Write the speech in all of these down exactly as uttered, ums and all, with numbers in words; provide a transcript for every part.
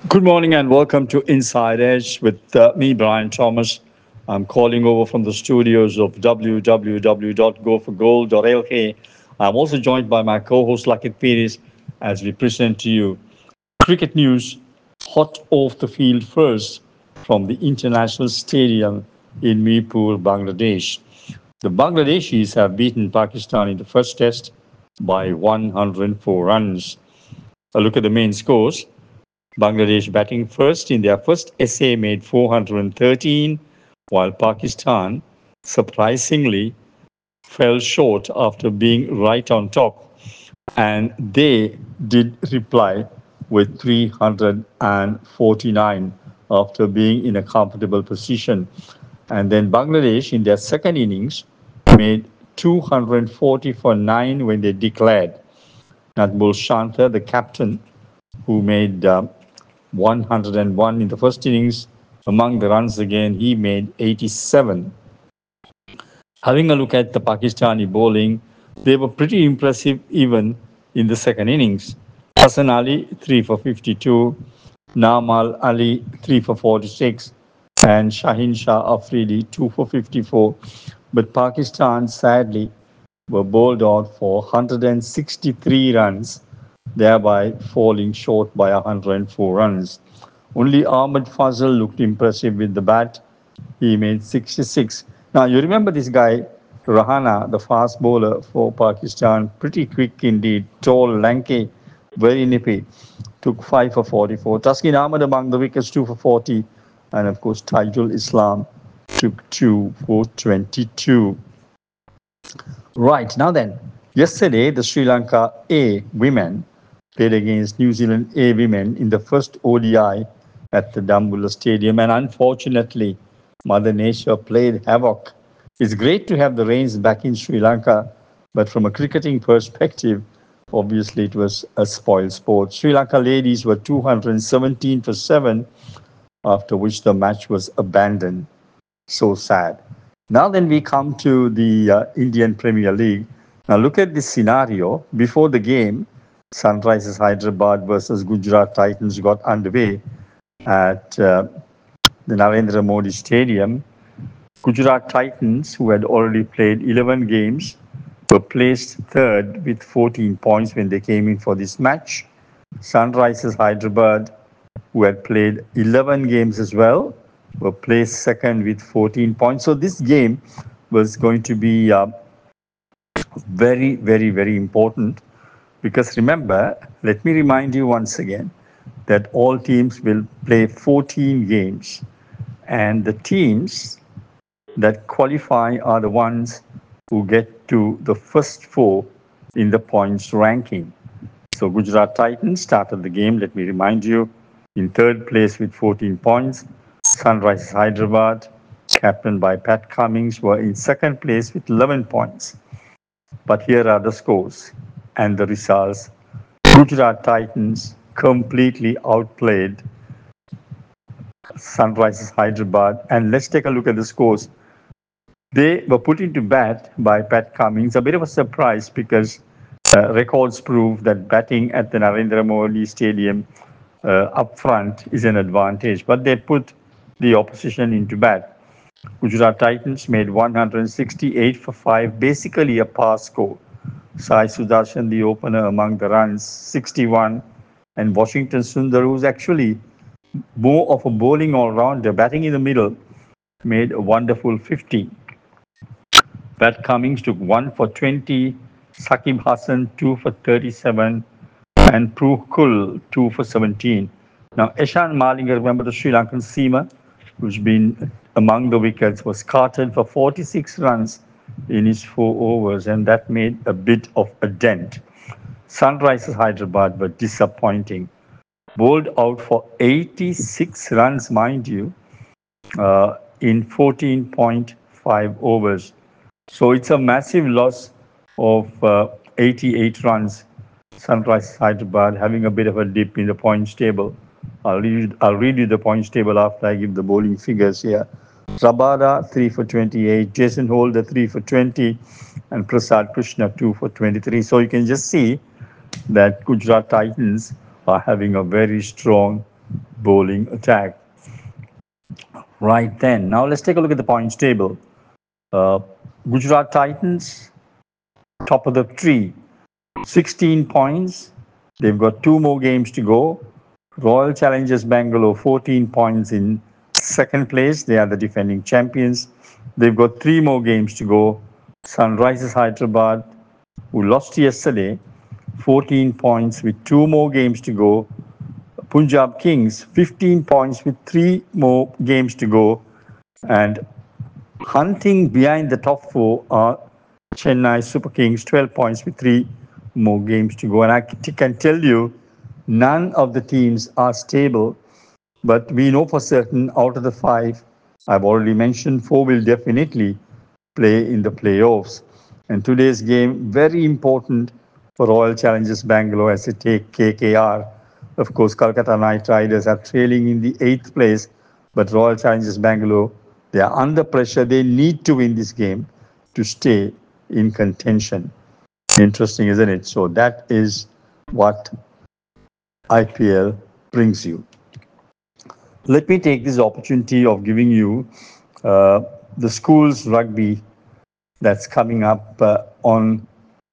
Good morning and welcome to Inside Edge with uh, me, Brian Thomas. I'm calling over from the studios of w w w dot go for gold dot l k. I'm also joined by my co-host Lakit Pires as we present to you cricket news hot off the field first from the International Stadium in Mirpur, Bangladesh. The Bangladeshis have beaten Pakistan in the first test by one hundred four runs. A look at the main scores. Bangladesh batting first in their first essay made four hundred thirteen, while Pakistan surprisingly fell short after being right on top. And they did reply with three hundred forty-nine after being in a comfortable position. And then Bangladesh in their second innings made two hundred forty for nine when they declared. Natbul Shanta, the captain, who made uh, one hundred one in the first innings. Among the runs again, he made eighty-seven. Having a look at the Pakistani bowling, they were pretty impressive even in the second innings. Hassan Ali, three for fifty-two, Namal Ali, three for forty-six, and Shaheen Shah Afridi, two for fifty-four. But Pakistan, sadly, were bowled out for one hundred sixty-three runs, thereby falling short by one hundred four runs. Only Ahmed Fazal looked impressive with the bat. He made sixty-six. Now, you remember this guy, Rahana, the fast bowler for Pakistan, pretty quick indeed, tall, lanky, very nippy. Took five for forty-four. Taskin Ahmed among the wickets, two for forty. And of course, Taijul Islam took two for twenty-two. Right, now then, yesterday the Sri Lanka A women played against New Zealand A women in the first O D I at the Dambulla Stadium, and unfortunately, Mother Nature played havoc. It's great to have the rains back in Sri Lanka, but from a cricketing perspective, obviously it was a spoiled sport. Sri Lanka ladies were two hundred seventeen for seven, after which the match was abandoned. So sad. Now then we come to the uh, Indian Premier League. Now look at this scenario. Before the game, Sunrisers Hyderabad versus Gujarat Titans got underway at uh, the Narendra Modi Stadium. Gujarat Titans, who had already played eleven games, were placed third with fourteen points when they came in for this match. Sunrisers Hyderabad, who had played eleven games as well, were placed second with fourteen points. So this game was going to be uh, very, very, very important because remember, let me remind you once again that all teams will play fourteen games, and the teams that qualify are the ones who get to the first four in the points ranking. So Gujarat Titans started the game, let me remind you, in third place with fourteen points. Sunrisers Hyderabad, captained by Pat Cummins, were in second place with eleven points. But here are the scores and the results. Gujarat Titans completely outplayed Sunrisers Hyderabad. And let's take a look at the scores. They were put into bat by Pat Cummins. A bit of a surprise because uh, records prove that batting at the Narendra Modi Stadium uh, up front is an advantage. But they put the opposition into bat. Gujarat Titans made one hundred sixty-eight for five, basically a pass score. Sai Sudarshan, the opener, among the runs, sixty-one. And Washington Sundar, who's actually more of a bowling all-rounder, batting in the middle, made a wonderful fifty. Pat Cummins took one for twenty, Sakib Hassan two for thirty-seven, and Pruh Kul two for seventeen. Now, Eshan Malinga, remember the Sri Lankan seamer, who's been among the wickets, was carted for forty-six runs in his four overs, and that made a bit of a dent. Sunrisers Hyderabad were disappointing. Bowled out for eighty-six runs, mind you, uh, in fourteen point five overs. So it's a massive loss of uh, eighty-eight runs. Sunrisers Hyderabad having a bit of a dip in the points table. I'll read, I'll read you the points table after I give the bowling figures here. Rabada, three for twenty-eight, Jason Holder, three for twenty, and Prasad Krishna, two for twenty-three. So you can just see that Gujarat Titans are having a very strong bowling attack. Right then, now let's take a look at the points table. Uh, Gujarat Titans, top of the tree, sixteen points. They've got two more games to go. Royal Challengers Bangalore, fourteen points in second place. They are the defending champions. They've got three more games to go. Sunrisers Hyderabad, who lost yesterday, fourteen points with two more games to go. Punjab Kings, fifteen points with three more games to go. And hunting behind the top four are Chennai Super Kings, twelve points with three more games to go. And I can tell you, none of the teams are stable, but we know for certain out of the five, I've already mentioned, four will definitely play in the playoffs. And today's game, very important for Royal Challengers Bangalore as they take K K R. Of course, Kolkata Knight Riders are trailing in the eighth place, but Royal Challengers Bangalore, they are under pressure. They need to win this game to stay in contention. Interesting, isn't it? So that is what I P L brings you. Let me take this opportunity of giving you uh, the schools rugby that's coming up uh, on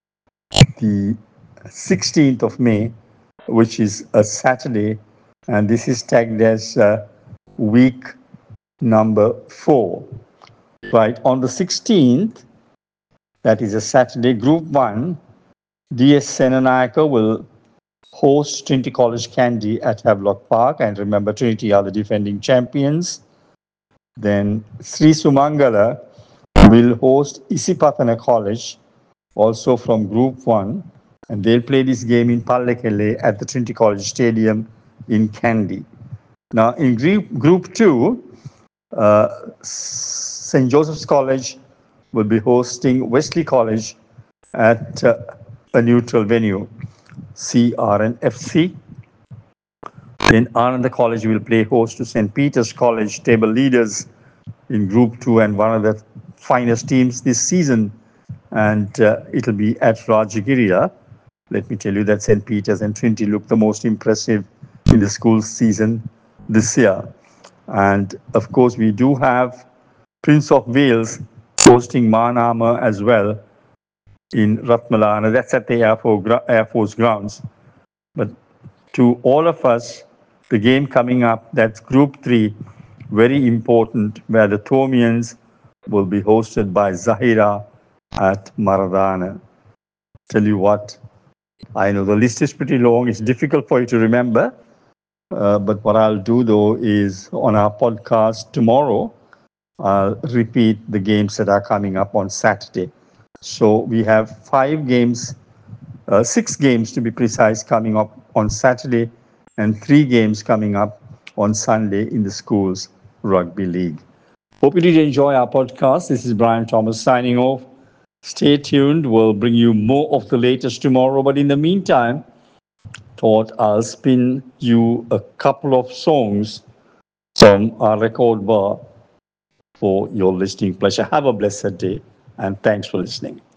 the sixteenth of May, which is a Saturday, and this is tagged as uh, week number four. Right, on the sixteenth, that is a Saturday, Group one, D S Senanayaka will host Trinity College Kandy at Havelock Park, and remember, Trinity are the defending champions. Then Sri Sumangala will host Isipathana College, also from Group one, and they'll play this game in Pallekele at the Trinity College Stadium in Kandy. Now, in Group, group two, uh, Saint Joseph's College will be hosting Wesley College at uh, a neutral venue, C R N F C. Then Ananda College will play host to Saint Peter's College, table leaders in Group two and one of the finest teams this season. And uh, it'll be at Rajagiriya. Let me tell you that Saint Peter's and Trinity look the most impressive in the school season this year. And of course, we do have Prince of Wales hosting Manama as well in Ratmalana. That's at the Air Force, Air Force grounds. But to all of us, the game coming up, that's Group three, very important, where the Thomians will be hosted by Zahira at Maradana. Tell you what, I know the list is pretty long. It's difficult for you to remember. Uh, but what I'll do, though, is on our podcast tomorrow, I'll repeat the games that are coming up on Saturday. So we have five games, uh, six games to be precise, coming up on Saturday, and three games coming up on Sunday in the schools rugby league. Hope you did enjoy our podcast. This is Brian Thomas signing off. Stay tuned. We'll bring you more of the latest tomorrow. But in the meantime, thought I'll spin you a couple of songs from our record bar for your listening pleasure. Have a blessed day, and thanks for listening.